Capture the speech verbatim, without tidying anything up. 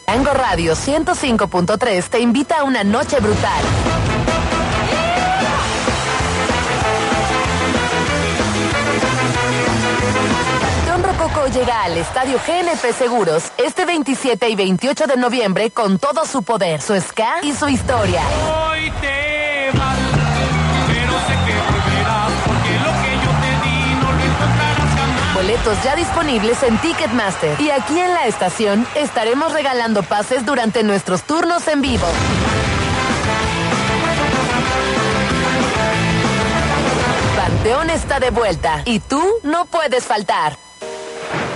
Tango Radio ciento cinco punto tres te invita a una noche brutal. Panteón Rococó llega al Estadio G N P Seguros este veintisiete y veintiocho de noviembre con todo su poder, su ska y su historia. Hoy te vas, pero sé que volverás, porque lo que yo te di no lo encontrarás jamás. Boletos ya disponibles en Ticketmaster. Y aquí en la estación estaremos regalando pases durante nuestros turnos en vivo. Panteón está de vuelta y tú no puedes faltar.